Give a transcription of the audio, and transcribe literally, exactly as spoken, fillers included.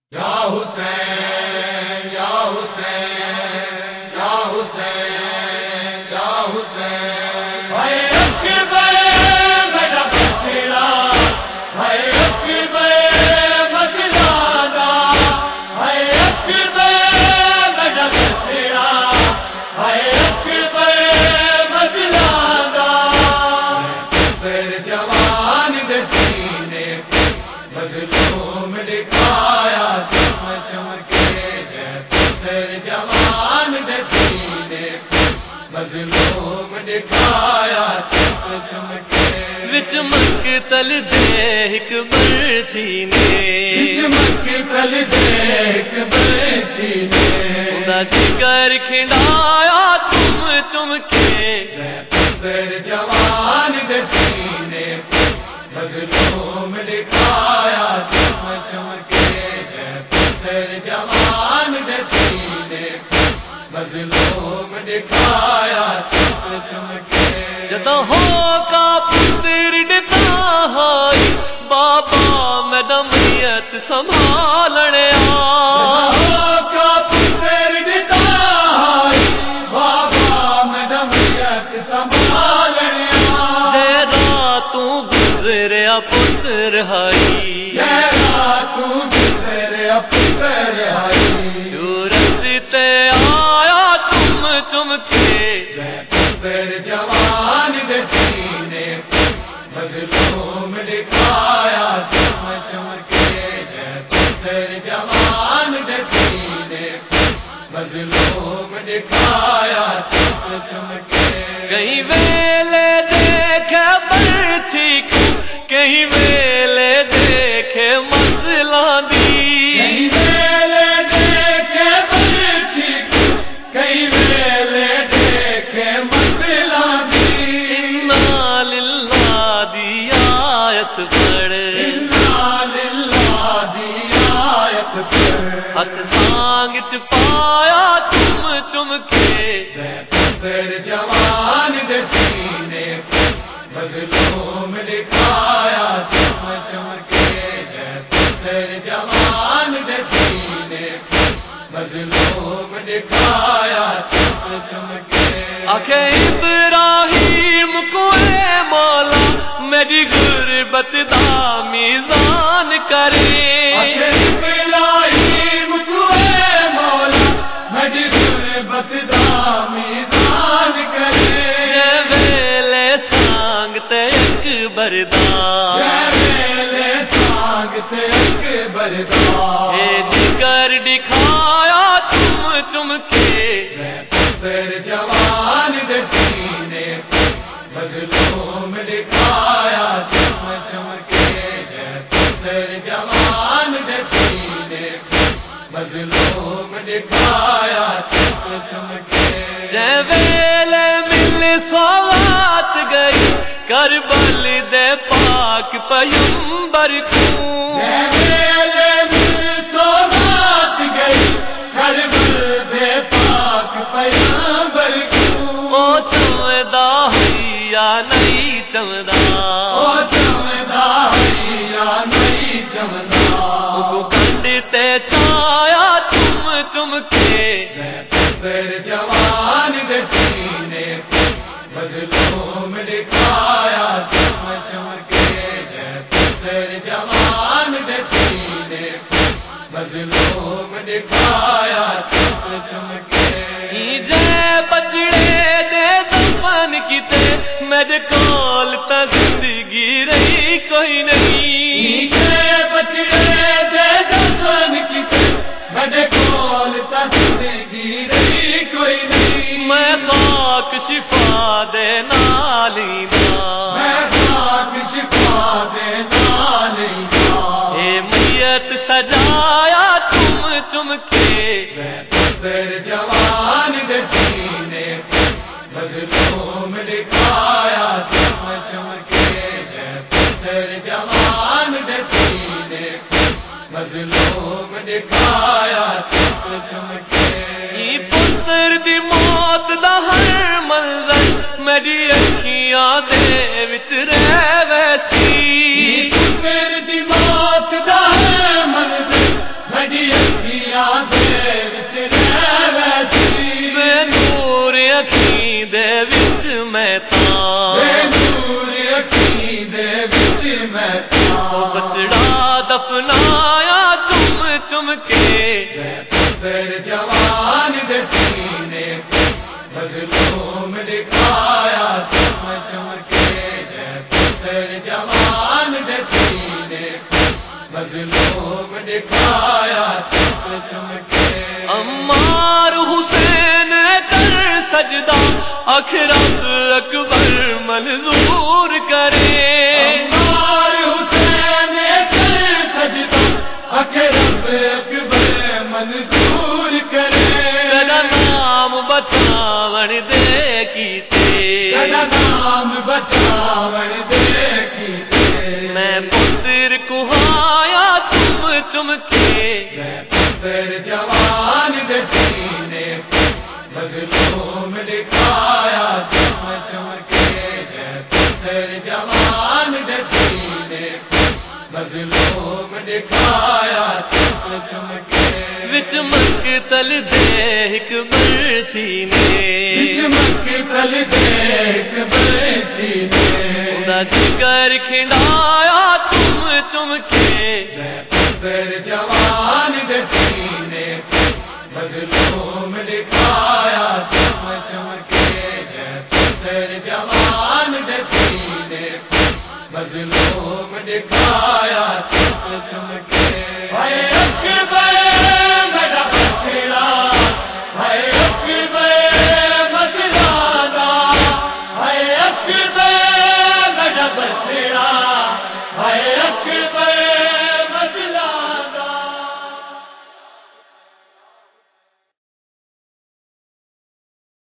یا حسین یا حسین یا حسین یا حسین اے اکبر میرا بچڑا اے اکبر مجلادا اے اکبر میرا بچڑا اے اکبر مجلادا پھر جوان دے سینے مظلوم دکھایا چم چم کے جے پھر جوان دے سینے مظلوم دکھایا چم چم کے وچ مقتل دیکھ برچینے وچ مقتل دیکھ برچینے دا جگر کھنڈایا چم چم کے جے پھر جوان دے سینے مظلوم دکھایا چم چم کے جے پھر جوان دے سینے مظلوم دکھایا چم چم کے جدوں ہو کا پتر ڈتا ہوئی بابا میں دمیت سنبھالنے آ کا پتر ڈتا ہوئی بابا میں دمیت سنبھالنے آ جے راتوں گزریا پتر ہائی جے راتوں گزریا پتر ہائی جو رستے آیا چم چم کے جے پھر جوان دے سینے مظلوم دکھایا چم چم کے جے پھر جوان دے سینے مظلوم دکھایا چم چم کے کہیں ویلے دیکھے برچھی کو کہیں ویلے دیکھے مسئلہ دی کئی ویلے دیکھے برچھی کو کئی ویلے دیکھے مسئلہ دی انا للہ دی آیت پڑھ انا للہ دی آیت پر ہاتھ سانگ چ پایا چم چم کے جے پھر جوان دے سینے مظلوم دکھایا چم چم کے جے پھر جوان دے سینے مظلوم دکھایا چم چم کے آنکھیں ابراہیم کو اے مولا میری غربت دا میزان کرے ابراہیم کو اے مولا میری غربت دا میزان کرے یہ ویلے سانگ تے اکبر دا جے ویلے سانگ تے اکبر دا اے جگر دکھایا چم چم کے جے پھر جوان دے سینے مظلوم دکھایا چم چم کے جے پھر جوان دے سینے مظلوم دکھایا چم چم کے جے ویلے مل صلات گئی کربل دے پاک پیمبر کو جے ویلے مل صلات گئی کربل دے پاک پیغمبر کو او چمدا ہے یا نہیں چمدا او چمدا ہے یا نہیں چمدا کو کنڈتے چایا چم چم کے جے پھر جوان دے سینے مظلوم دکھایا چم چم کے جے پھر جوان دے سینے مظلوم دکھایا چم چم کے جے بچڑے دے دفن کیتے میرے کول تا زندگی رہی کوئی نہیں جے بچڑے دے دفن کیتے میرے کول تا زندگی رہی کوئی نہیں میں خاک شفا دے نالینا میں خاک شفا دے نالینا اے میت سجایا چم چم کے جے پھر جوان دے سینے مظلوم دکھایا چم چم کے جے پھر جوان دے سینے مظلوم دکھایا چم چم کے پتر دی موت دا ہر منظر میری اکھیاں دے وچ رہ ویسی پتر دی موت دا ہر منظر میری کھنڈایا چم چم کے پھر جوان دے سینے مظلوم دکھایا چم چم کے پھر جوان دے سینے مظلوم دکھایا چم چم کے عمار حسین کر سجدہ اخرت اکبر منظور کرے عمار حسین کر سجدہ اخرت اکبر منظور کرے تیرا نام بچاون دے کیتے تیرا نام بچاون دے کیتے میں پتر کہایا چم چم کے پھر جوان دے سینے مظلوم دکھایا چم چم کے پھر جوان دے سینے مظلوم دکھایا چم چم کے وچ مقتل دے حکمر سینے وچ مقتل دے حکمر سینے دا ذکر کھنڈایا چم چم کے پھر